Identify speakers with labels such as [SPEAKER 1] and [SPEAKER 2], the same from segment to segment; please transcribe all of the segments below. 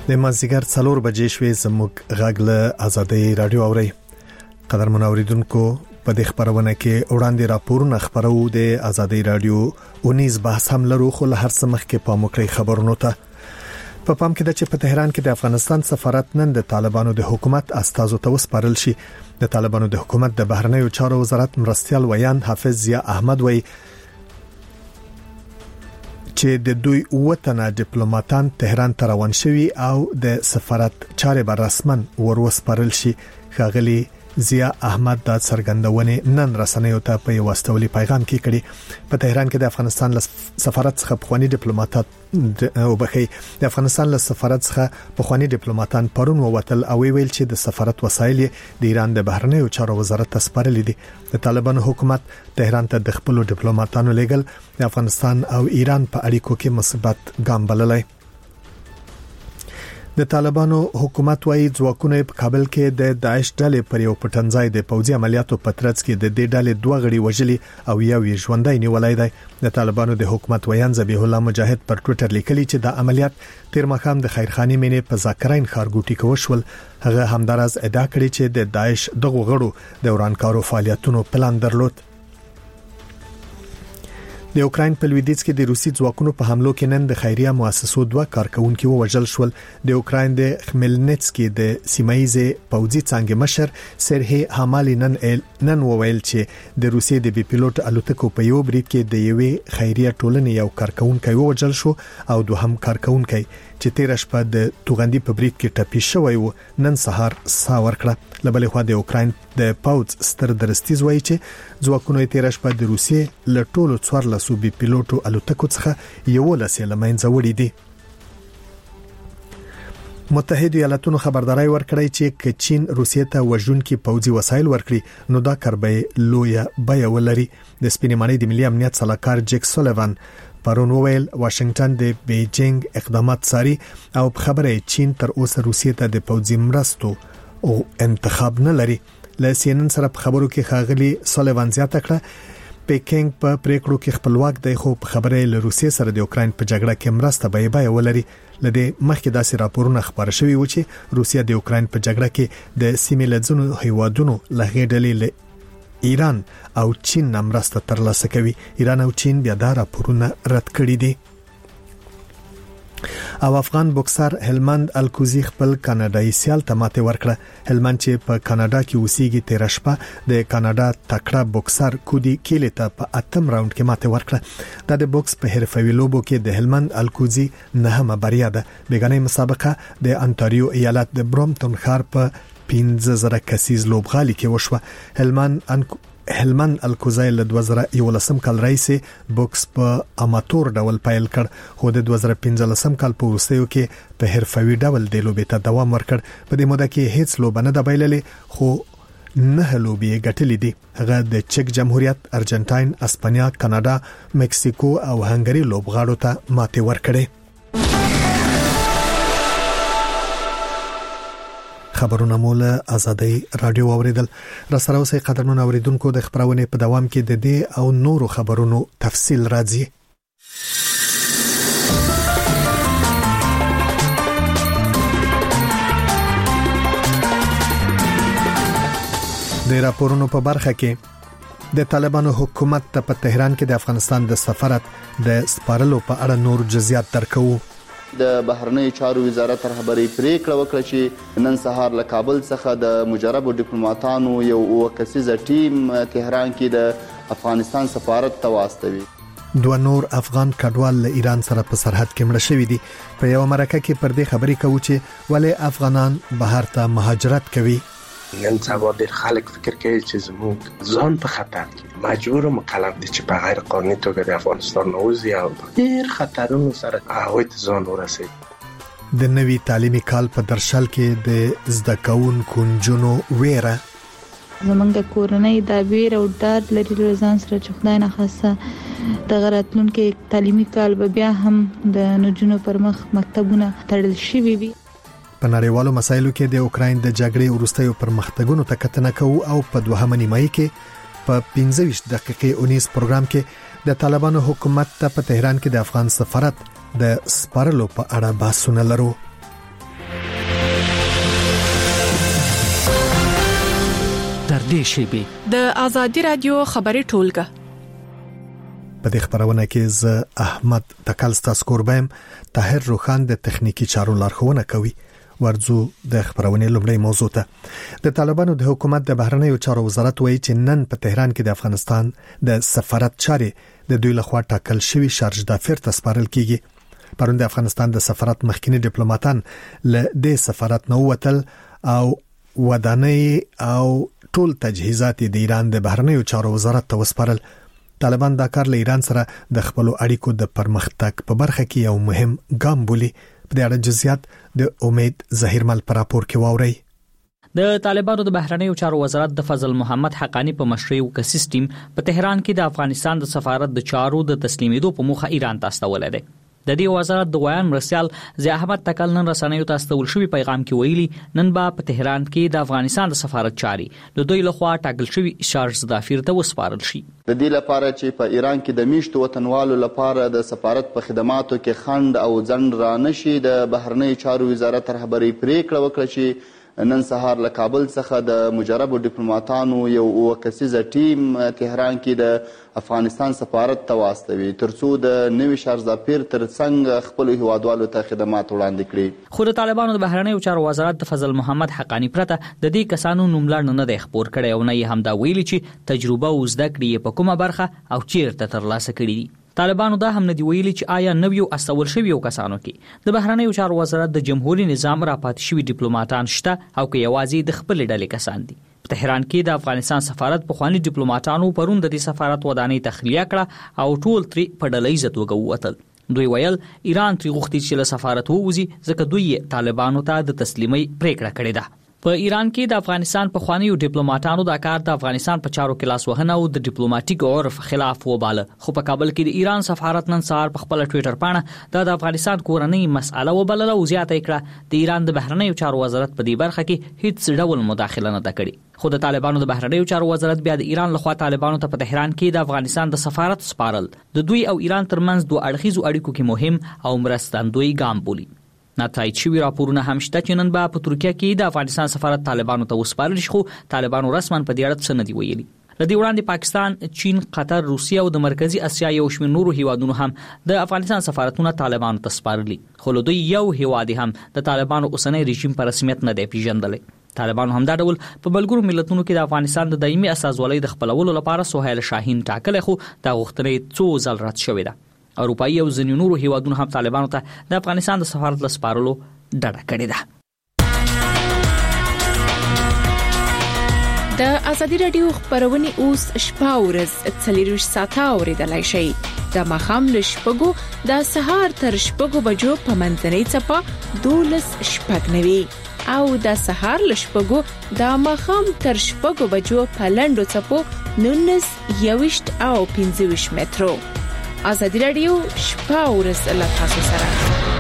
[SPEAKER 1] د مازیګر 4 بجې شوې زموږ غږ له آزادۍ رادیو اوري. قدرمن اوریدونکو په دې خبرونه کې وړاندې راپورونه خبرو د آزادۍ رادیو 19 بحث هم لرو، خو له هر څه مخکې په موکړی خبرونو ته په پام کې د چې په تهران کې د افغانستان سفارت نن د طالبانو د حکومت استازو ته وسپارل شي. د طالبانو د حکومت د بهرنیو چارو وزارت مرستيال ویان حافظ ضیا احمد وی چې د دوی وطنه ډیپلوماټان تهران ته روان شوي او د سفارت چارې به رسمن وروسپارل شي. ښاغلي ضیا احمد د څرګندونې نن رسنیو ته په یو واستولي پیغام کې کړي. په تهران کې د افغانستان له سفارت څخه پخوانی ډیپلوماټان د افغانستان له سفارت څخه پخوانی ډیپلوماټان پرون ووتل او ویل چې د سفارت وسایل د ایران د بهرنیو چارو وزارت ته سپارل دي. د طالبانو حکومت تهران ته د خپل ډیپلوماټانو لګل د افغانستان او ایران په اړیکو کې مثبت ګام بللی. د طالبانو حکومت وايي ځواکونه په کابل کې د داعش ډلې پر یو پټنځای د پوځي عملیاتو په ترڅ کې د دې ډلې دوه غړي وژلي او یو یې ژوندۍ نیولای دی. د طالبانو د حکومت ویان ذبیح الله مجاهد پر ټوئیټر لیکلي چې د عملیات تیر مخام د خیرخانی مینې په ذاکرین ښارګوټي کې وشول. هغه همدارز ادعا کړې چې د داعش دغه غړو د ورانکارو فعالیتونو پلان درلود. د اوکراین په لویدیځ کې د روسي ځواکونو په حملو کې نن د خیریه مؤسسو دوه کارکونکو وژل شول. د اوکراین د خملنتسکي د سیمایي پوځي څنګه مشر سرهي حمالي نن وویل چې د روسي د بي پيلوټ الوتکو په یو برید کې د یوې خیریه ټولنې یو کارکونکو وژل شو او دوهم کارکونکو چې تیر شپه د توغندي په برید کې ټپي شوی و نن سهار ساور کړه. لبلې خو د اوکراین د پاوز ستر درستیز وایي چې ځواکونه تیر شپه د روسي له ټولو 14 بي پيلوټو الوتکو څخه یو لسه لمنځه وړي دي. متحده ایالاتونو خبرداري ورکړی چې چین روسیې ته وژونکي پوځي وسایل ورکړي نو دا کاربه لویه بیا ولري. د سپینمانۍ د ملي امنیت صلاحکار جیک سولیوان پرون ویل واشنگټن د بیجینګ اقدامات ساري او خبره چین تر اوسه روسیې ته د پوځي مرستو او انتخاب نه لري. له CNN سره په خبرو کې ښاغلي سولیوان زیاته کړه پیکینګ په پریکړو کې خپلواک دی، خو په خبره له روسیې سره د اوکراین په جګړه کې مرسته به ولري. لدې مخکې داسې راپورونه خبر شوي و چې روسیه د اوکراین په جګړه کې د سیمې له ځینو هیوادونو لغې ډلې ایران او چین مرسته ترلاسه کوي. ایران او چین بیا دا راپورونه رد کړي دي. او افغان بوکسر هلمند الکوزی خپل کاناډایي سیال ته ماته ورکړه. هلمند چې په کاناډا کې اوسېږي تیر شپه د کاناډا تکړه بوکسر کودي کیلی ته په 8م راوند کې ماته ورکړه. د بوکس په حرفوي لوبو کې د هلمند الکوزی نهمه بریا ده. بیګنۍ مسابقه د انټاریو ایالت د برومټون ښار په 15,000 کسیز لوبغالي کې وشوه. هلمند الکوزی له 2011 کال راهیسې بوکس په اماتور ډول پیل کړ، خو د 2015 کال په وروستیو کې په حرفوي ډول د لوبې ته دوام ورکړ. په دې موده کې هیڅ لوبه نه د بایللې، خو نه لوبې ګټلې دي. هغه د چک جمهوریت، ارجنټاین، اسپانیا، کاناډا، مکسیکو او هنګری لوبغاړو ته ماته ورکړه. خبرونه مولا آزادۍ رادیو اوریدل. را سره اوسې قدرمن اوریدونکو د خبرونه په دوام کې د دې او نورو خبرونو تفصیل راځي. د راپورونو په برخه کې د طالبانو حکومت ته په تهران کې د افغانستان د سفارت د سپارلو په اړه نور جزئیات درکو.
[SPEAKER 2] د بهرنیو چارو وزارت رهبری پریکړه وکړه چې نن سهار له کابل څخه د مجربو ډیپلوماټانو یو وکسیزه ټیم تهران کې د افغانستان سفارت ته واستوي.
[SPEAKER 1] دوه نور افغان کډوال له ایران سره په سرحد کې مړه شوي دي. په یو مرکه کې پر دې خبرې کوي چې ولې افغانان بهر ته مهاجرت کوي.
[SPEAKER 3] نن سبا ډېر خلک فکر کوي چې زموږ ځان په خطر کې مجبور او مکلف دي چې په غیر قانوني توګه د افغانستان ووځي او ډېر خطرونو سره هغوی ته ځان ورسوي.
[SPEAKER 1] د نوي تعلیمي کال په درشل کې د زده کوونکو نجونو ویره
[SPEAKER 4] زمونږ کورنۍ د ویر او ډار لري له ځان سره چې خدای نه خاصه د راتلونکي تعلیمي کال به بیا هم د نجونو پر مخ مکتبونه تړل شوي وي.
[SPEAKER 1] په نړیوالو مسایلو کې د اوکراین د جګړې وروستیو پرمختګونو ته کتنه کوو او په دوهمه نیمایي کې په 15 دقیقې 19 پروګرام کې د طالبانو حکومت ته په تهران کې د افغان سفارت د سپارلو په اړه بحثونه لرو.
[SPEAKER 5] نږدې شي.
[SPEAKER 6] د آزادي رادیو خبري ټولګه
[SPEAKER 1] په دې خبرونه کې ز احمد تکلستا سکوربم طاهر روخان د تخنیکی چارو لارښوونه کوي. ورځو د خبرونه لومړی موضوع ته د طالبانو د حکومت د بهرنیو چارو وزارت وایي چې نن په تهران کې د افغانستان د سفارت چارې د دوی لخوا ټاکل شوی شارج دافر ته سپارل کیږي. پرون د افغانستان د سفارت مخکینی ډیپلوماټان له د سفارت نو وتل او ودانۍ او ټول تجهیزات د ایران د بهرنیو چارو وزارت ته وسپارل. طالبان دا کار له ایران سره د خپل اړیکو د پرمختګ په برخه کې یو مهم ګام بولي. په دې اړه جزئیات د امید ظهیرمل پر راپور کې واوري.
[SPEAKER 5] د طالبانو د بهرنیو چارو وزارت د فضل محمد حقانی په مشرۍ یو سیستم په تهران کې د افغانستان د سفارت د چارو د تسلیمېدو په موخه ایران ته استول دی. د دې وزارت د ویان مرسیال ضیاء احمد تکل نن رسنیو ته استول شوی پیغام کې ویلي نن په تهران کې د افغانستان د سفارت چاري د دوی لخوا ټاکل شوی شارج دافیر ته وسپارل شي.
[SPEAKER 2] د دې لپاره چې په ایران کې د میشتو وطنوالو لپاره د سفارت په خدماتو کې خند او ځنډ را نشي، د بهرنیو چارو وزارت رهبری پریکړه وکړه چې نن سهار له کابل څخه د مجربو ډیپلوماټانو یو 9 کسیزه ټیم تهران کې د افغانستان سفارت ته واستوي ترڅو د نوي شارج دافیر ترڅنګ خپل هیوادوالو ته خدمات وړاندې کړي.
[SPEAKER 5] خو د طالبانو د بهرنیو چارو وزارت د فضل محمد حقانی پرته د دې کسانو نوملړ نه دی خبر کړی او نه یې هم دا ویلي چې تجربه او زده کړې په کومه برخه او چیرته ترلاسه کړي دي. طالبانو دا هم نه دی ویلي چې آیا نویو استول شویو کسانو کې د بهرنیو چارو وزارت د جمهوریت نظام راپات شوی ډیپلوماټان شته او که یوازې د خپل ډلې کسان دي. په تهران کې د افغانستان سفارت په خواني ډیپلوماټانو پرون د دې سفارت ودانۍ تخلیه کړه او ټول تری په ډلې عزت وګوتل. دوی ویل ایران تری غوښتي چې له سفارت ووزي ځکه دوی طالبانو ته د تسلیمي پریکړه کړې ده. په ایران کې د افغانستان په خواني ډیپلوماټانو دا کار د افغانستان په چارو کې لاس وهنه او د ډیپلوماټیک عرف خلاف وباله. خو په کابل کې د ایران سفارت نن سهار په خپل ټوئیټر باندې د افغانستان کورنۍ مسأله وبلله او زیاته کړه د ایران د بهرنیو چارو وزارت په دې برخه کې هیڅ ډول مداخله نه کړې. خو د طالبانو د بهرنیو چارو وزارت بیا د ایران لخوا طالبانو ته په تهران کې د افغانستان د سفارت سپارل د دوی او ایران ترمنځ دوه اړخیزو اړیکو کې مهم او مرستندوی ګام بولي. نتایج شوی راپورونه هم شته چې نن په ترکیه کې د افغانستان سفارت طالبانو ته وسپارل شي، خو طالبانو رسماً په دې اړه څه نه دی ویلي. لدې وړاندې پاکستان، چین، قطر، روسیه او د مرکزی اسیا یو شمېر نورو هیوادونو هم د افغانستان سفارتونه طالبانو ته سپارلي، خو له دوی یو هیواد هم د طالبانو اوسنی رژیم په رسمیت نه دی پیژندلی. طالبانو هم دا ډول په بلګرو ملتونو کې د افغانستان د دایمي اساسوالۍ د خپلولو لپاره سهیل شاهین ټاکلی، خو دا غوښتنه څو ځل رد شوې ده. اروپایي او ځینې نورو هیوادونو هم طالبانو ته د افغانستان د سفارت له سپارلو ډډه کړې ده.
[SPEAKER 6] د ازادي رادیو خبرونه اوس شپه ورځ 24 ساعته اوریدلای شئ. د مخام له شپږو د سهار تر شپږو بجو په منځنۍ چپه 12:09 او د سهار له شپږو د مخام تر شپږو بجو په لنډو چپو 19:20 او 25 مترو. ازادي رادیو شپه ورځ له تاسو سره.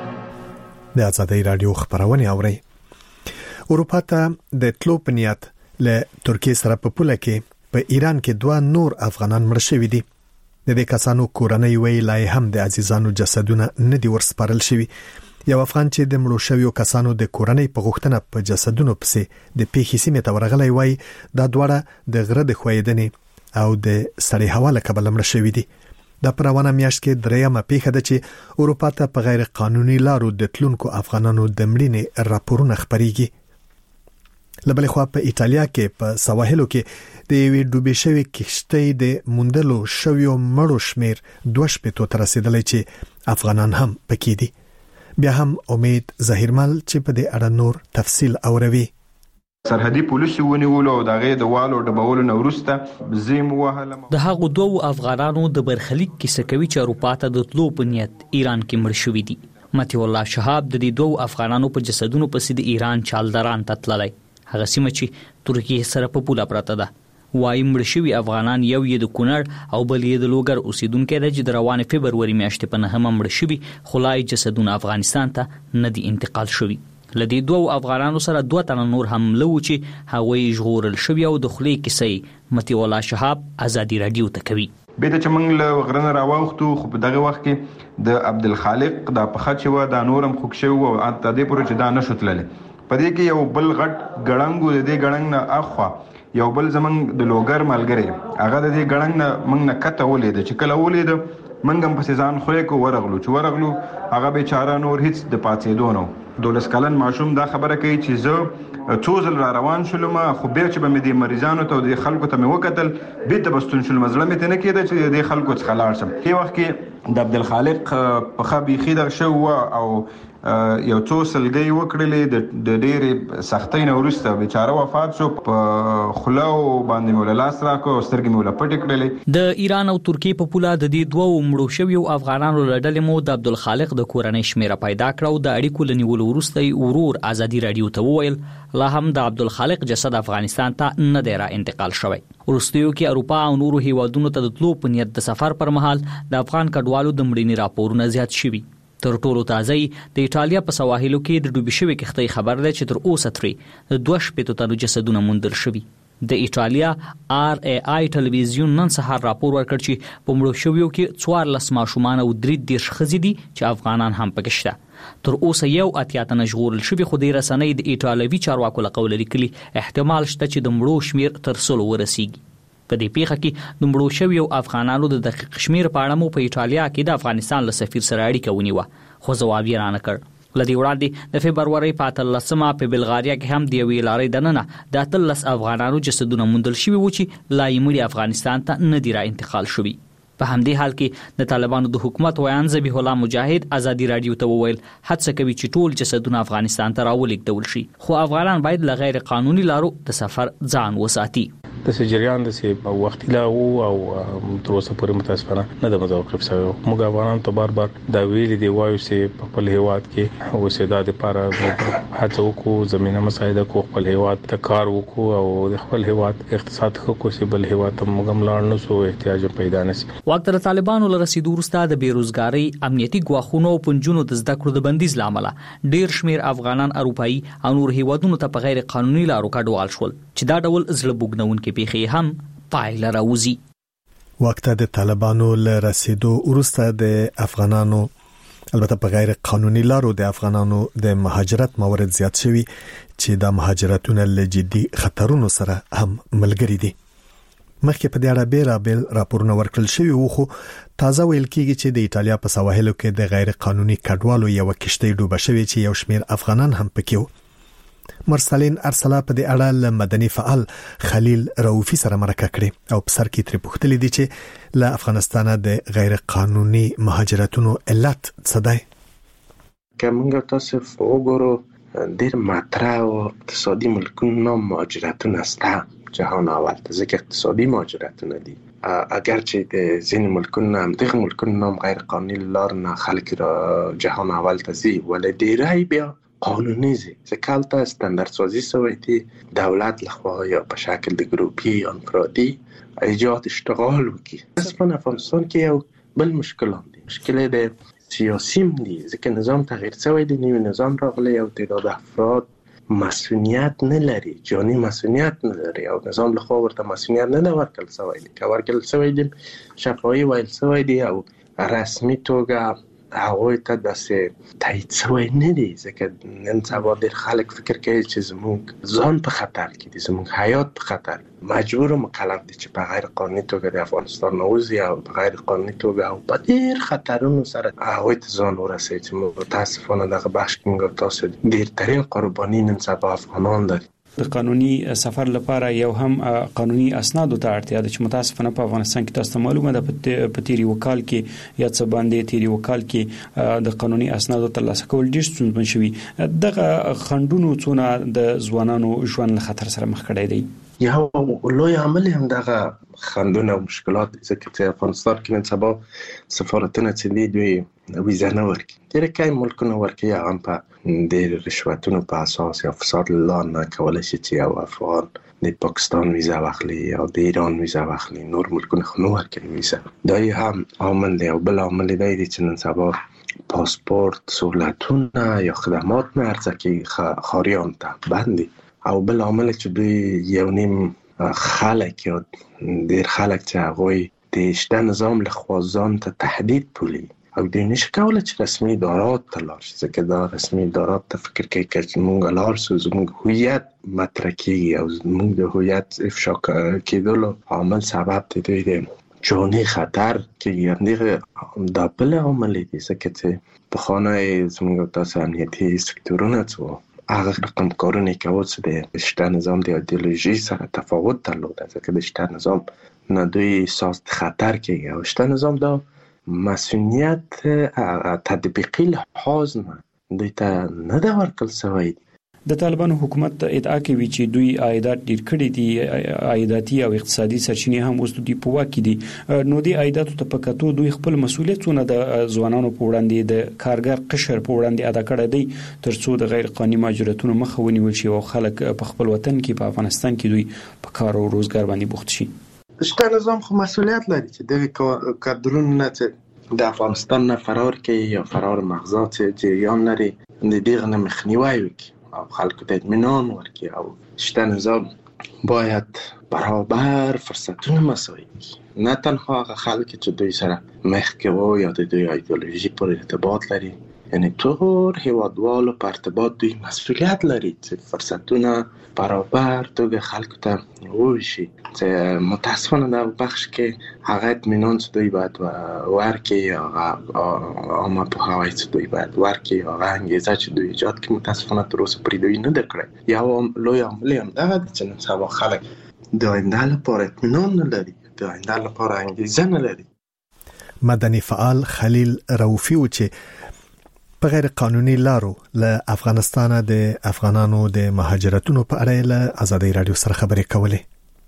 [SPEAKER 1] د ازادي رادیو خبرونه اوري. اروپا ته د تلو په نیت له ترکیه سره په پوله کې په ایران کې 2 نور افغانان مړ شوي دي. د دې کسانو کورنۍ وی لای هم د عزیزانو جسدونه نه دي ورسپارل شوي. یو افغان چې د مړو شویو کسانو د کورنۍ په غوښتنه په جسدونو پسې د پیښې سیمې ته ورغلی وای دا دواړه د غره د خویدنې او د سړې هوا له کبله مړ شوي دي. د پروانه میاشت کې درېمه پیښه ده چې اروپا ته په غیر قانوني لارو د تلونکو افغانانو د مړینې راپورونه خبريږي. لبلې خو په ایتالیا کې په سواحلو کې د یوې ډوبې شوې کشتۍ د موندلو شویو مړو شمیر 2 ته رسیدلی چې افغانان هم پکې دي. بیا هم امید ظهیرمل چې په دې اړه نور تفصیل اوروي.
[SPEAKER 7] سرحدي پولیسو ونیولو او دغه د والو ډبولو نورسته زیم وهله.
[SPEAKER 5] د هغو 2 افغانانو د برخلیک کیسه کوي چې اروپا ته د تلو په نیت ایران کې مړ شوي دي. متي الله شهاب د دې 2 افغانانو په جسدونو پسې د ایران چالدران ته تللی، هغه سیمه چې ترکیه سره په پوله پراته ده. وايي مړ شوي افغانان یو یې د کونړ او بل یې د لوګر اوسیدونکو دی چې د روانې فبروري میاشتې په 9 مړ شوي، خو لا یې جسدونه افغانستان ته نه دي انتقال شوي. لدی 2 افغانانو سره 2 تن نور هم لو چې هغوی ژغورل شوی او د خلی کیسې متي الله شهاب ازادي رادیو ته کوي.
[SPEAKER 7] به د چمنګ له غرنه راوختو، خو په دغه وخت کې د عبدالخالق د پخچ و د نورم خوښ شو او اته دې پروژه دا نشوتلله. په دې کې یو بل غټ ګړنګو د دې ګړنګ نه اخوا یو بل زمنګ د لوګر ملګری هغه د دې ګړنګ نه موږ نه کته ولید چې کله ولید موږ هم په ځان خو کو ورغلو هغه بیچاره نور هیڅ د پاتېدو نو 12 کلن ماشوم دا خبره کوي چې زه څو ځل را روان شولم خو بیا چې به مې د مریضانو ته د خلکو ته مې وکتل بیرته بستون شولم زړه مې ته نه کېده چې د خلکو څخه لاړ شم. په وخت کې د عبدالخالق په خبي خیدر شو او یو څو سلګي وکړلې د ډېرې سختۍ نه وروسته بیچاره وفات شو. په خلو باندې مولا لاس راکو سترګې مولا پټ کړلې.
[SPEAKER 5] د ایران او ترکیه په پوله د دې دوه مړو شویو افغانانو لړل مو د عبدالخالق د کورنۍ شمیره پیدا کړو. د اړیکو لنیولو وروسته ورور ازادي رادیو ته وویل لا هم د عبدالخالق جسد افغانستان ته نه دی را انتقال شوی. وروستیو کې اروپا او نورو هیوادونو ته د تلو په نیت د سفر پر مهال د افغان کډوالو د مړینې راپورونه زیات شوي. تر ټولو تازه د ایټالیا په سواحلو کې د ډوبې شوې کښتۍ خبر ده چې تر اوسه ترې د 2 تنو جسدونه موندل شوي. د ایټالیا RAI ټلویزیون نن سهار راپور ورکړ چې په مړو شویو کې 14 ماشومان او 3 ښځې دي چې افغانان هم پکې شته. تر اوسه یو اتیا تنه ژغورل شوي خو د رسنۍ د ایټالوي چارواکو له قوله لیکلي احتمال شته چې د مړو شمیر تر 100 ورسیږي. په دې پیښه کې د مړو شویو افغانانو د دقیق شمیر په اړه مو په ایټالیا کې د افغانستان له سفیر سره اړیکه ونیوه خو ځواب یې رانه کړ. لدی وړاندې د فبرवरी په 13مه په بلغاریا کې هم د یوې لارې دننه د 13 افغانانو جسدونه موندل شوي و چې لا یې مړي افغانستان ته نه دی را انتقال شوي. په همدې حال کې د طالبانو د حکومت ویان ذبیح الله مجاهد ازادي رادیو ته وویل هڅه کوي چې ټول جسدونه افغانستان ته راولېږدول شي خو افغانان باید له غیر قانوني لارو د سفر ځان وساتي.
[SPEAKER 3] د جریان د سی وختي لا او تر اوسه پورې متاسفانه نه د متوقف شوی. موږ افغانان ته بار دا ویلي دی وایو چې په خپل هیواد کې اوسېدا لپاره هڅه وکړو زمينه مساعده کو خپل هیواد ته کار وکړو او د خپل هیواد اقتصاد خو کوسي بل هیواد ته موږ ملاړ نه سو احتیاج پیدا نشي.
[SPEAKER 5] وخت د طالبانو له رسیدو وروسته د بیروزګاری امنیتي ګواښونو او پنځونو د زده کړو د بندیز لامل ډیر شمیر افغانان اروپایي او نور هیوادونو ته په غیر قانوني لارو کډوال شول چې دا ډول زړه بوګنونکې پیښې هم پایله راوځي.
[SPEAKER 1] وخت د طالبانو له رسیدو وروسته د افغانانو البته په غیر قانوني لارو د افغانانو د مهاجرت موارد زیات شوي چې د مهاجرتونو له جدي خطرونو سره هم ملګری دي. مخکې په دې اړه بیرابل راپورونه ورکړل شوي وو خو تازه ویل کېږي چې د ایټالیا په سواحلو کې د غیر قانوني کډوالو یو کشتۍ ډوبه شوې چې یو شمیر افغانان هم پکې وو. مرسلین ارسلا په دې اړه له مدني فعال خلیل رؤفي سره مرکه کړې او په سر کې ترې پوښتلې دي چې له افغانستانه د غیر قانوني مهاجرتونو علت څه دی.
[SPEAKER 3] کومه تاسو وګورو ډیر مطرح او اقتصادي ملکونو مهاجرتونه ستا جهان اول ته ځکه اقتصادي مهاجرتونه دي. اگرچه د ځینې ملکونو هم دغه ملکونو غیر قانوني لار نه خلک را جهان اول ته ځي ولې ډیرای بیا قانوني زي ځکه ته استاندارد سازی شوی دی دولت لخوا یا په شکل د ګروپي یا انفرادي ایجاد اشتغال وکړي. اصلا افغانستان کې یو بل مشکل دی مشکل د سیاسیم دی ځکه نظام تغییر شوی دی نوی نظام راغلی او تعداد افراد مسئولیت نه لري جانی مسئولیت نه لري او نظام له خوا ورته مسئولیت نه ورکړل شوی دی که ورکړل شوی دی شفاهي ویل شوی دی او رسمي توګه هغوی ته داسې تایید شوی نه دی ځکه نن سبا ډېر خلک فکر کوي چې زموږ ځان په خطر کې دي زموږ حیات په خطر مجبور او مکلف دي چې په غیر قانوني توګه د افغانستان نوځي او په غیر قانوني توګه او په ډېر خطرونو سره هغوی ته ځان ورسوي چې متاسفانه دغه بخش کې موږ تاسو ډېرترین قرباني نن سبا افغانان دي.
[SPEAKER 8] د قانوني سفر لپاره یو هم قانوني اسناد ته اړتیا ده چې متاسفانه په افغانستان کې تاسو معلومه ده په تیری وکال کې یا څه باندې تیری وکال کې د قانوني اسناد ترلاسه کول ډیر ستونزمن شوی. دغه خندونو څونه د ځوانانو ژوند له خطر سره مخ کړی دی.
[SPEAKER 3] یو لوی عمل هم دغه خندونه او مشکلات ځکه چې افغانستان کې نن سبا سفارتونه چې دوی ویزه نه ورکوي ډېر کای ملکونه ورکوي هغه په ډېر رشوتونو په اساس یا فساد له نه کولی شي چې یو افغان د پاکستان ویزه واخلي یا د ایران ویزه واخلي نور ملکونه خو نه ورکوي ویزه. دا هم عامل دی او بل عامل دی چې نن سبا پاسپورت سهولتونه یا خدمات نه عرضه کوي خاریان ته بندي او بل عامل چې دوی یو نیم خلک یا ډېر خلک چې هغوی د شته نظام له خوا ځان ته تهدید بولي او دوی نشي کولی چې رسمي ادارات ته لاړ شي، ځکه دا رسمي ادارات ته فکر کوي چې موږ لاړ شو زموږ هویت مطرح کېږي او زموږ د هویت افشا کېدلو عامل سبب د دوی د جاني خطر کېږي. همدغه دا بل عامل دی، ځکه چې پخوانی زموږ تاسو امنیتي سکتورونه څه هغه رقم کارونه کول چې د شته نظام د ایدئولوژي سره تفاوت درلوده، ځکه د شته نظام نه دوی احساس خطر کېږي او شته نظام دا مسئولیت تطبیقی لحاظ نه دوی ته نه دا ورکړل شوی.
[SPEAKER 8] د طالبانو حکومت ادعا کوي چې دوی عایدات ډیر کړي دي، عایداتي او اقتصادي سرچینې هم اوس دوی په واک کې دي. نو د عایداتو ته پکاتو دوی خپل مسؤلیتونه د ځوانانو په وړاندې د کارګر قشر په وړاندې ادا کړی دی ترڅو د غیر قانوني مهاجرتونو مخه ونیول شي او خلک په خپل وطن کې په افغانستان کې دوی په کار او روزګار باندې بوخت شي.
[SPEAKER 3] شته نظام خو مسؤلیت لري چې د کادرونو نه د افغانستان نه فرار کوي یا فرار مغزات جریان لري د دغه نه مخنیوي وکړي او خلکو ته اطمینان ورکړي او شته نظام باید برابر فرصتونه مساوي کړي، نه تنها هغه خلک چې دوی سره مخ کوي یا د دوی ایدئولوژي پر ارتباط لري، یعنی ټول هیوادوالو په ارتباط دوی مسؤلیت لري چې فرصتونه برابر توګه خلکو ته وشي. چې متاسفانه د بخش کې هغه اطمینان چې دوی باید ورکړي هغه عامه پوهاوی چې دوی باید ورکړي هغه انګیزه چې دوی ایجاد کړي متاسفانه تر اوسه پرې دوی نه ده کړی. یو لوی عامل هم دغه دی چې نن سبا خلک د آینده لپاره اطمینان نه لري، د آینده لپاره انګیزه نه لري.
[SPEAKER 1] مدني فعال خلیل رؤفي و چې په غیر قانوني لارو له افغانستان د افغانانو د مهاجرتونو په اړه له آزادۍ رادیو سره خبرې کولې.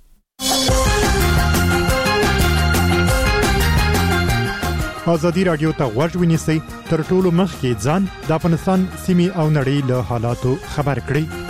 [SPEAKER 9] آزادی رادیو ته غوږ ونیسئ، تر ټولو مخکې ځان د افغانستان سیمې او نړۍ له حالاتو خبر کړئ.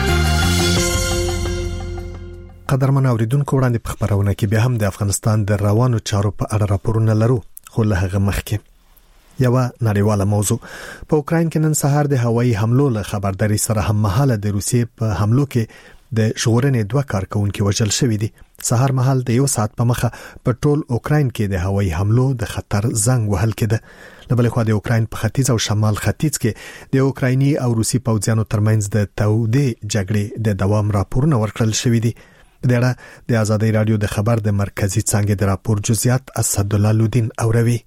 [SPEAKER 1] قدرمن اوریدونکو، وړاندې په خبرونه کې بیا هم د افغانستان د روانو چارو په اړه راپورونه لرو، خو له هغه مخکې یو نړیواله موضوع. په اوکراین کې نن سهار د هوایي حملو له خبرداري سره هم مهاله د روسیې په حملو کې د ژغورنې 2 کارکونکو وژل شوی دي. سهار مهال د 1 ساعت په مخه په ټول اوکراین کې د هوایي حملو د خطر زنګ وهل کېده. له بل خوا د اوکراین په ختیځ او شمال ختیځ کې د اوکرایني او روسي پوځیانو ترمنځ د تودې جګړې د دوام راپورونه ورکړل شوی دي. د اړه د آزادۍ رادیو د خبر د مرکزی څنګه د راپور جزئیات اسدالله لودین اوروي.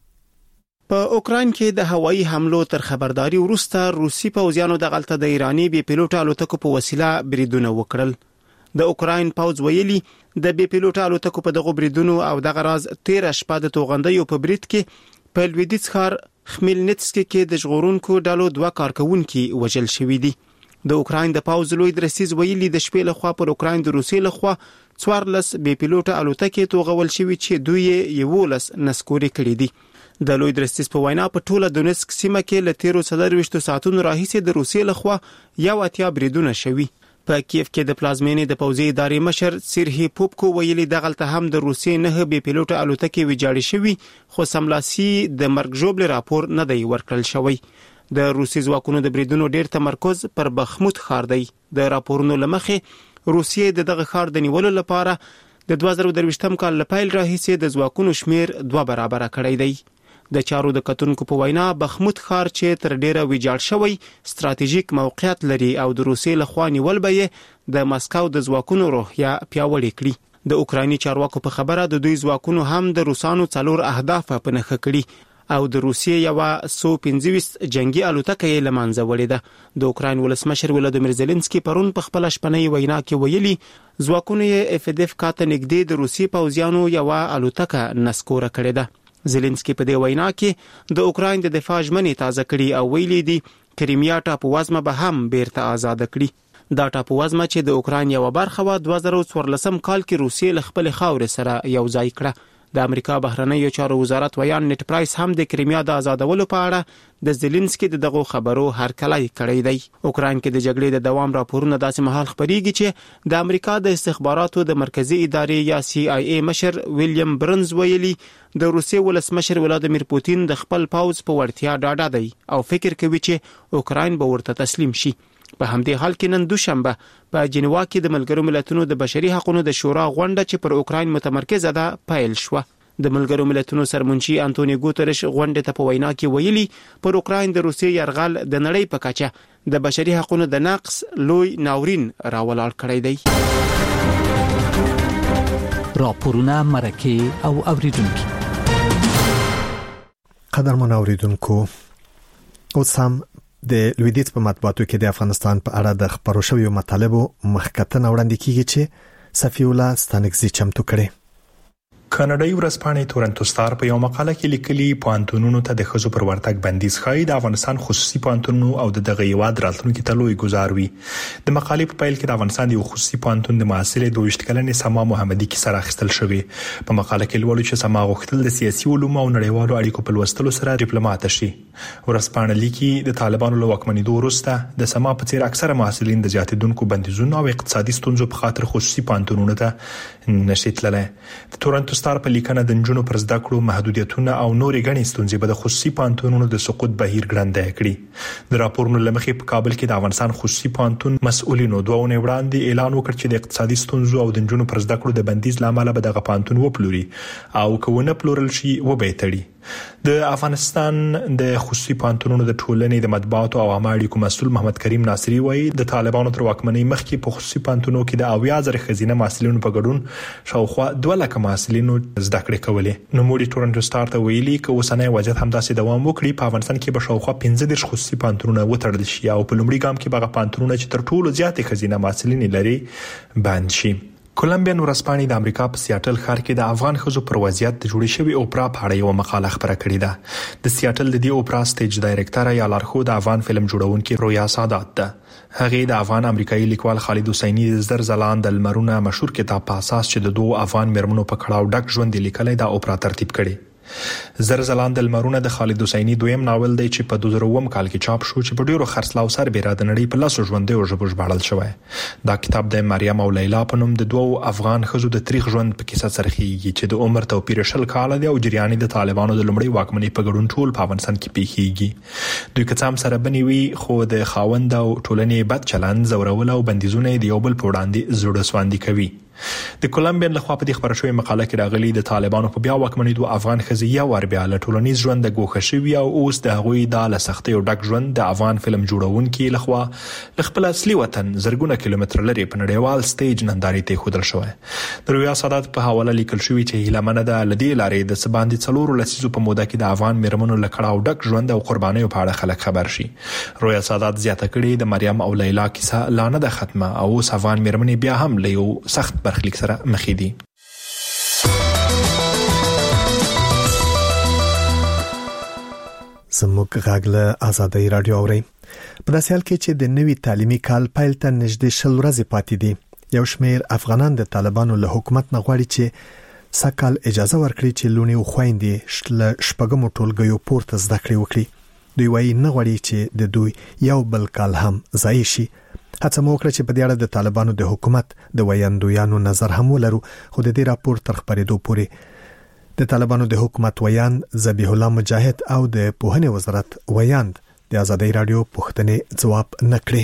[SPEAKER 10] په اوکراین کې د هوایي حملو تر خبرداري وروسته روسي پوځیانو د غلطه د ایرانی بي پيلوټ الوتکو په وسیله بریدونه وکړل. د اوکراین پوځ ویلي د بي پيلوټ الوتکو په دغه بریدونو او دغه راز 13 شپه د توغندیو په برید کې په لویدیځ ښار خمیلنتسکي کې د ژغورونکو ډلو 2 کارکونکو وژل شوی دي. د اوکراین د پوځ لوی درسیز ویلي د شپې له خوا پر اوکراین د روسي له خوا 14 بي پيلوټ الوتکې توغول شوی چې دوی 11 نسکوري کړی دي. د لوی درسیز په وینا په ټوله دونسک سیمه کې له 13 ساعتونو راهیسې د روسي له خوا 80 بریدونه شوي. په کیف کې د پلازمینې د پوځي ادارې مشر سیرهی پوپکو ویلي دغلته هم د روسي 9 بي پيلوټ الوتکې ویجاړې شوي، خو سملاسي د مرګ ژوبل راپور نه دی ورکړل شوی. د روسي ځواکونو د بریدونو ډیر تمرکز پر بخموت ښار دی. د راپورونو لمخې روسیې دغه ښار د نیولو لپاره د 2023 کال له پیل راهیسې د ځواکونو شمیر 2 برابر کړی دی. د چارو د کتونکو په وینا بخموت ښار چې تر ډیره ویجاړ شوی ستراتیژیک موقعیت لري او د روسیې له خوا نیول به د مسکو د ځواکونو روحیه پیاوړې کړي. د اوکرایني چارواکو په خبره د دوی ځواکونو هم د روسانو 4 اهداف په نښه کړي او د روسیې یو سو-25 جنگي الوتکه یې لمانځه وړې ده. د اوکراین ولسمشر ولادیمیر زيلنسکي پرون په خپل شپنۍ وینا کې ویلي ځواکونو یې FDF کاته نږدې د روسي پوځیانو یو الوتکه نسکوره کړې ده. زيلنسکي په دې وینا کې د اوکراین د دفاع ژمنې تازه کړي او ویلي دي کریمیا ټاپووزمه به هم بیرته آزاد کړي. دا ټاپووزمه چې د اوکراین یو برخه و 2014 کال کې روسیې له خپل خاورې سره یو ځای کړه. د امریکا بهرنیو چارو وزارت ویان نیټ پرایس هم د کریمیا د آزادولو په اړه د زيلنسکي دغه خبرو هرکلی کړی دی. اوکراین کې د جګړې د دوام راپورونه داسې مهال خبريږي چې د امریکا د استخباراتو د مرکزی ادارې یا CIA مشر ویلیام برنز ویلي د روسي ولسمشر ولادیمیر پوتین د خپل پوځ په وړتیا ډاډه دی او فکر کوي چې اوکراین به ورته تسلیم شي. په همدې حال کې نن دوشنبه په جنیوا کې د ملګرو ملتونو د بشري حقوقو د شورا غونډه چې پر اوکراین متمرکزه ده پیل شوه. د ملګرو ملتونو سرمنشي انټونیو ګوتریش غونډې ته په وینا کې ویلي پر اوکراین د روسیې یرغل د نړۍ په کچه د بشري حقوقو د نقص لوی ناورین راولاړ کړی دی.
[SPEAKER 11] راپورونه مرکه او اوریدونکو
[SPEAKER 1] قدرمن اوریدونکو اوس هم د لویدیځ په مطبوعاتو کې د افغانستان په اړه د خبرو شویو مطالبو مخکتنه وړاندې کیږي چې صفی الله ستانکزی چمتو کړي.
[SPEAKER 12] کاناډایي ورځپاڼې تورنټو سټار په یو مقاله کې لیکلي پوهنتونونو ته د ښځو پر ورتګ بندیز ښایي د افغانستان خصوصي پوهنتونونو او دغه هیواد راتلونکي ته لوی ګزار وي. د مقالې په پیل کې د افغانستان یو خصوصي پوهنتون د محصلې 22 کلنې سما محمدي کې سره اخیستل شوی. په مقاله کې لولو چې سما غوښتل د سیاسي علومو او نړیوالو اړیکو په لوستلو سره ډیپلوماټ شي. ورځپاڼه لیکي د طالبانو له واکمنېدو وروسته د سما په څیر اکثره محصلین د زیاتېدونکو بندیزونو او اقتصادي ستونزو په خاطر خصوصي پوهنتونونو ته نشي تللی. د تورنټو سټار په لیکنه د نجونو پر زده کړو محدودیتونه او نورې غني ستونزې به د خصوصي پوهنتونونو د سقوط بهیر ګړندی کړي. د راپورونو لمخې په کابل کې د افغانستان خصوصي پوهنتون مسؤلینو دوه ونې وړاندې اعلان وکړ چې د اقتصادي ستونزو او د نجونو پر زده کړو د بندیز لامل به دغه پوهنتون وپلوري او کونه پلورل شي وبېتړي. د افغانستان د خصوصي پوهنتونونو د ټولنې د مطبوعاتو او عامه اړیکو مسؤل محمد کریم ناصری وایي د طالبانو تر واکمنۍ مخکې په خصوصي پوهنتونونو کې د 80,000 ښځینه محصلینو په ګډون شاوخوا 200,000 محصلینو زده کړې کولې. نو موږ تورنټو سټار ته ویلي چې اوسنۍ وضعیت همداسې دوام وکړي په افغانستان کې به شاوخوا 15 خصوصي پوهنتونونه وتړل شي او په لومړي ګام کې به پوهنتونونه چې تر ټولو زیاتې ښځینه محصلین لري بند شي. کولمبیا ورځپاڼې د امریکا په سیاتل ښار کې د افغان ښځو پر وضعیت د جوړې شوی اوپرا په اړه یو مقاله خبره کړې ده. د سیاتل د دې اوپرا سټیج ډایریکټر یا لارښود افغان فلم جوړونکي رویا سادات ده. هغه د افغان امریکایي لیکوال خالد حسیني د زر ځلان د لمرونه مشهور کتاب په اساس چې د دوه افغان مرمنو په کړهو ډک ژوند لیکلای د اوپرا ترتیب کړي. زر ځلان د لمرونه د خالد حسیني دویم ناول دی چې په 2000 کال کې چاپ شو چې په ډیرو خرڅلاو سربېره د نړۍ په لاسو ژوندۍ ژبه ژباړل شوی. دا کتاب د مریم او لیلا په نوم د دوه افغان ښځو د تاریخ ژوند په کیسه سرخیږي چې د عمر توپیر 20 کال دی او جریان د طالبانو د لومړي واکمنۍ په ګډون ټول په افغانستان کې پیښیږي. دوی کڅام سره بنوي خو د خاوند او ټولنې بد چلند زورول او بندیزونه د یو بل په وړاندې زړه سواندي کوي. د کولمبیا لخوا په دې خبره شوی مقاله کې راغلي د طالبانو په بیا واکمنېدو افغان ښځې یو ور بیا له ټولنیز ژوند د ګوښه شوي او اوس د هغوی د له سختۍ او ډک ژوند د افغان فلم جوړونکي لخوا له خپل اصلي وطن زرګونه کیلومتر لري په نړیوال سټیج نندارې ته ښودل شوی. د رویا سادات په حواله لیکل شوی چې هیلمنه ده لدی لارې د سباندې 4 لسیزو په موده کې د افغان مرمنو له کړهو ډک ژوند او قربانیو په اړه خلک خبر شي. رویا سادات زیاته کړي د مریم او لیلا کیسه لا نه ده ختمه او اوس افغان مرمنې بیا هم له یو سخت برخلیک سره مخ دي.
[SPEAKER 1] زموږ غږ له آزادۍ رادیو اوري. په داسې حال کې چې د نوي تعلیمي کال پیل ته نږدې 10 ورځې پاتې دي، یو شمېر افغانان د طالبانو له حکومت نه غواړي چې سکهال اجازه ورکړي چې لونی او خويندې له شپږمو ټولګیو پورته زده کړې وکړي. دوی وایي نه غواړي چې د دوی یو بل کال هم ضایع شي. هڅه مو وکړه چې په دې اړه د طالبانو د حکومت د ویاندویانو نظر هم ولرو، خو د دې راپور تر خبرېدو پورې د طالبانو د حکومت ویاند ذبیح الله مجاهد او د پوهنې وزارت ویاند د آزادۍ رادیو پوښتنې ځواب نه کړي.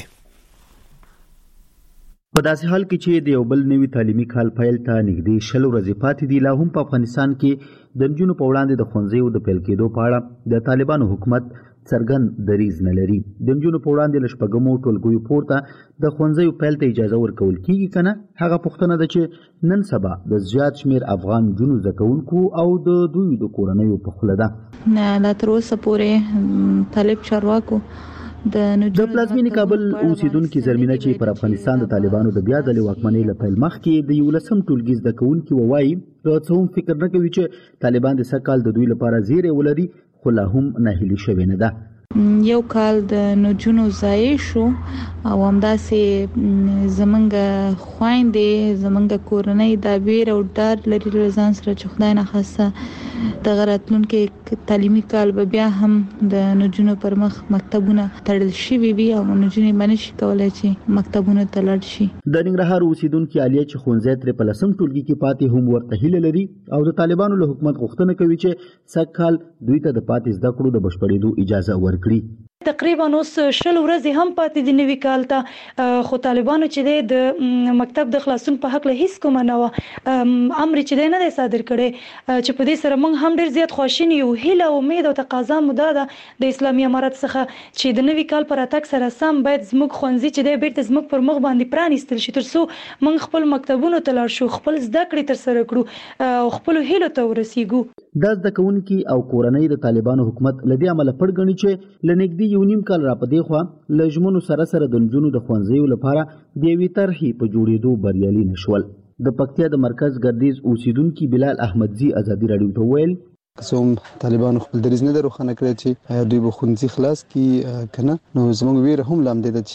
[SPEAKER 13] په داسې حال کې چې د یو بل نوي تعلیمي کال پیل ته نږدې 10 ورځې پاتې دي، لا هم په افغانستان کې د نجونو په وړاندې د ښوونځیو د پیل کېدو په اړه د طالبانو حکومت څرګند دریځ نه لري. د نجونو په وړاندې له شپږمو ټولګیو پورته د ښوونځیو پیل ته اجازه ورکول کیږي کنه؟ هغه پوښتنه ده چې نن سبا د زیات شمیر افغان نجونو زده کوونکو او د دوی د کورنیو په خوله ده.
[SPEAKER 4] نه لا تر اوسه پورې طالب چارواکو
[SPEAKER 13] د پلازمینې کابل اوسیدونکو زرمینه چې پر افغانستان د طالبانو د بیا ځلې واکمنۍ له پیل مخکې د 11 ټولګي زده کوونکو وایي څه هم فکر نه کوي چې طالبان د سکهال د دوی لپاره زیری ولري، خو لا هم ناهیلي شوی نه ده.
[SPEAKER 4] یو کال د نجونو ضایع شو او همداسې زمونږ خويندې زمونږ کورنۍ د ویر او ډار لري ځان سره چې خدای نه خاصه د راتلونکي تعلیمي کال به بیا هم د نجونو پر مخ مکتبونه تړل شوي وي او نجونې باندې شي کولای چې مکتبونه ته لاړ شي.
[SPEAKER 13] د ننګرهار اوسیدونکو عالیه چې ښوونځی تر په 10 ټولګي کې پاتې هم ورته هیله لري او د طالبانو له حکومت غوښتنه کوي چې سکهال دوی ته د پاتې زده کړو د بشپړېدو اجازه ورکړي.
[SPEAKER 14] تقریبا اوس 20 ورځې هم پاتې دي نوي کال ته، خو طالبانو چې د مکتب د خلاصون په حق له هیڅ کومه نه و امر چې نه دی صادر کړي، چې په دې سره موږ هم ډیر زیات خوشین یو. هیله امید او تقاضا مو ده د اسلامي امارت څخه چې د نوي کال پر اتک سره سم باید زموږ ښوونځي چې دی بیرته زموږ پر مخ باندې پرانیستل شي، ترڅو موږ خپل مکتبونو ته لاړ شو، خپل زده کړې تر سره کړو او خپل هیلو ته ورسیږو.
[SPEAKER 13] د زده کوونکي او کورنۍ د طالبانو حکومت لدی عمل پړ غني چې لنګدي یو نیم کال را پدې خو لجمنو سره د نجونو د خوانځیو لپاره د وی طرحې په جوړېدو بریالي نشول. د پکتیا د مرکز ګردیز اوسیدونکو بلال احمدزي ازادي رادیو ته ویل
[SPEAKER 15] قسم طالبانو خپل دریز نه دروخنه کړی چې دوی به خونځي خلاص کی کنه، نو زموږ ویره هم لام دی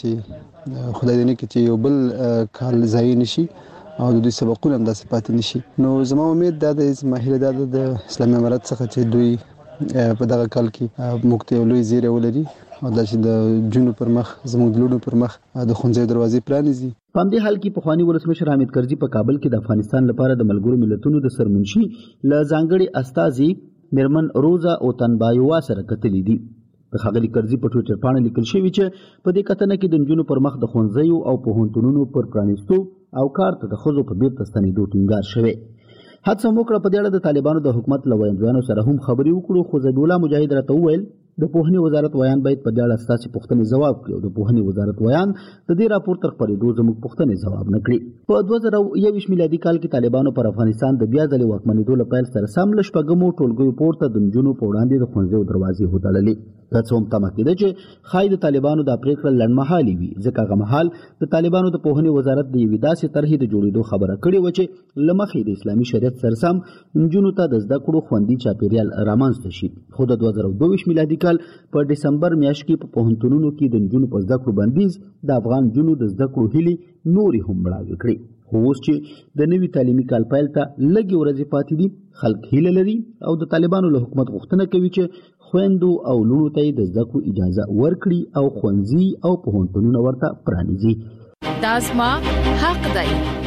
[SPEAKER 15] چې خدای دې نه کې چې یو بل کال ځای نشي او د دوی سبقونه هم داسې پاتې نشي. نو زما امید دا د ماهله د اسلامي امارت څخه چې دوی په دغه کال کې موږ ته لوی زیری ولري او دا چې د جنو پر مخ زموږ لونو پر مخ د خونځي دروازې پرانیزي.
[SPEAKER 13] په دې حال کې پخوانی ولسمشر حامد کرزي په کابل کې د افغانستان لپاره د ملګرو ملتونو د سرمنشي ل ځانګړي استازي مرمن روزا او تنبایوا سره کتلې دي. د ښاغلي کرزي په ټویټر باندې لیکل شوی چې په دې کتنه کې د نجونو پر مخ د خونځیو او پوهنتونونو پر پرانیستو او کار ته د ښځو په بیرته ستنېدو ټینګار شوی. حادثه موکړه په دې اړه د طالبانو د حکومت له ویاندویانو سره هم خبرې وکړو، خو ذبیح الله مجاهد راته وویل د پوهنې وزارت ویان باید په دې اړه ستاسو پوښتنې ځواب کړي او د پوهنې وزارت ویان د دې راپور تر خبرېدو زموږ پوښتنې ځواب نه کړي. په 2021 میلادي کال کې طالبانو پر افغانستان د بیا ځلې واکمنېدو له پیل سره سم له شپږمو ټولګیو پورته د نجونو په وړاندې د ښوونځیو دروازې وتړلې. دا څه هم تمه کېده چې ښایي د طالبانو دا پرېکړه لنډمهالي وي، ځکه هغه مهال د طالبانو د پوهنې وزارت د یوې داسې طرحې د جوړېدو خبره کړې وه چې له مخې د اسلامي شریعت سره سم نجونو ته د زده کړو خوندي چاپېریال رامنځته شي. خو د 2022 میلادي کال په ډسمبر میاشت کې په پوهنتونونو کې د نجونو په زده کړو بندیز د افغان نجونو د زده کړو هیلې نورې هم مړاوې کړې. خو اوس چې د نوي تعلیمي کال پیل ته لږې ورځې پاتې دي، خلک هیله لري او د طالبانو له حکومت غوښتنه کوي چې خویندو او لونو ته د زده کړو اجازه ورکړي او ښوونځي او پوهنتونونه ورته پرانیزي.
[SPEAKER 6] دا زما حق دی.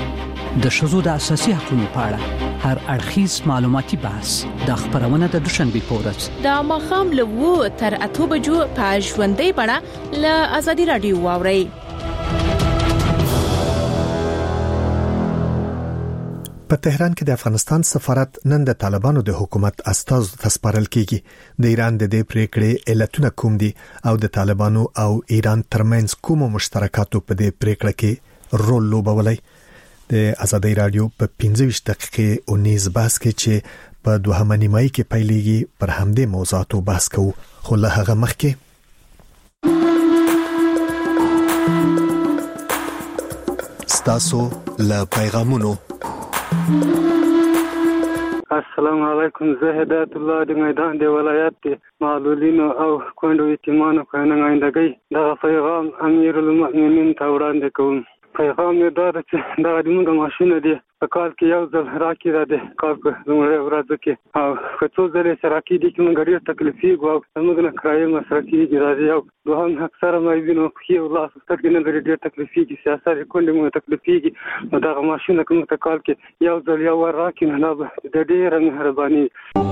[SPEAKER 11] د ښځو د اساسي حقوقو په اړه هر اړخیز معلوماتي بحث د خبرونه د دوشنبه په ورځ
[SPEAKER 6] د ماښام له 2 تر 8 بجو په ژوندۍ بڼه له ازادي رادیو واورئ.
[SPEAKER 1] په تهران کې د افغانستان سفارت نن د طالبانو د حکومت استازو ته سپارل کیږي. د ایران د دې پریکړې علتونه کوم دي او د طالبانو او ایران ترمنځ کوم مشترکاتو په دې پریکړه کې رول لوبولای. د ازادي رادیو په 15 دقیقې او نیز بحث کې چې په 2 نیمایي کې پیلېږي پر همدې موضوعاتو بحث کوو. خو له هغه مخکې ستاسو له پیغامونو.
[SPEAKER 16] السلام علیکم، زه هدایت الله د میدان د ولایت معلولینو او کونډو یتیمانو په نمائندګۍ دغه پیغام امیر المؤمنین ته وړاندې کوم. پیغام یې دا ده چې دغه زموږ ماشینه دي په کال کې یو ځل راکې دا د کال په لومړۍ ورځو کې او که څو ځلې چې راکې دي چې موږ ډېر تکلیفېږو او زموږ نه کرایې مصرف کېږي راځي او دوهم اکثره مایبینو پښې او لاس سترګې نه لري، ډېر تکلیفېږي، سیاست یې کونډې موږ تکلیفېږي. نو دغه ماشینه که موږ ته کال کې یو ځل یو ور راکړي نو دا به د ډېره مهرباني.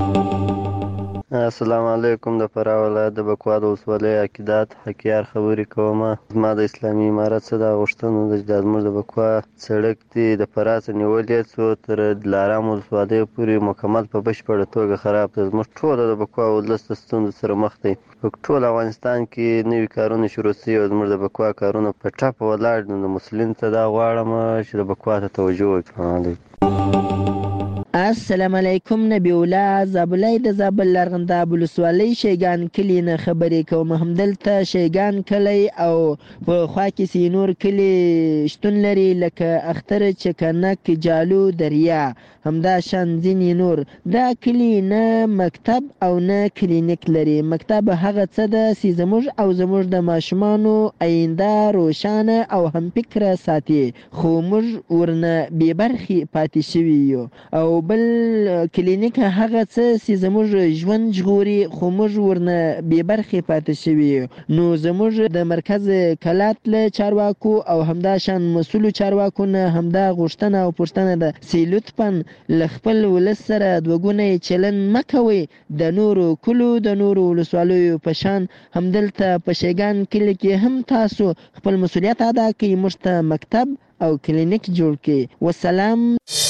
[SPEAKER 17] السلام علیکم. د فراه ولایت د بکوا د ولسوالۍ عقیدات حکیار خبرې کوم. زما د اسلامي امارت څخه د غوښتنه ده چې زموږ د بکوا سړک دی د فراه څخه نیولې څو تر دلارام ولسوالۍ پورې مکمل په بشپړه توګه خراب دی. زموږ ټول د بکوا ولس د ستونزو سره مخ دی. په ټول افغانستان کې نوي کارونه شروع شوي او زموږ د بکوا کارونه په ټاپ ولاړ دي. د مسلم ته دا غواړم چې د بکوا ته توجه وکړي.
[SPEAKER 18] السلام علیکم. نبی الله زابلای د زابل لرغنداب ولسوالۍ شیګان کلی نه خبرې کوم. همدلته شیګان کلی او په خوا کې سینور کلی شتون لري لکه اختر چکنک جالو دریا همدا شان ځینې نور. دا کلی نه مکتب او نه کلینیک لري. مکتب هغه څه ده چې زموږ او زموږ د ماشومانو آینده روښانه او هم فکره ساتي، خو موږ ورنه بې برخې پاتې شوي یو. او بل کلینیک هغه څه چې زموږ ژوند ژغوري، خو موږ ورنه بې برخې پاتې شوي یو. نو زموږ د مرکز کلات له چارواکو او همدا شان مسؤلو چارواکو نه همدا غوښتنه او پوښتنه ده چې لطفاً له خپل ولس سره دوګونی چلن مکوي. د نورو کلو د نورو ولسوالیو په شان همدلته په شیګان کلي کې هم تاسو خپل مسؤلیت ادا کړئ. موږ ته مکتب او کلینیک جوړ کړئ. والسلام.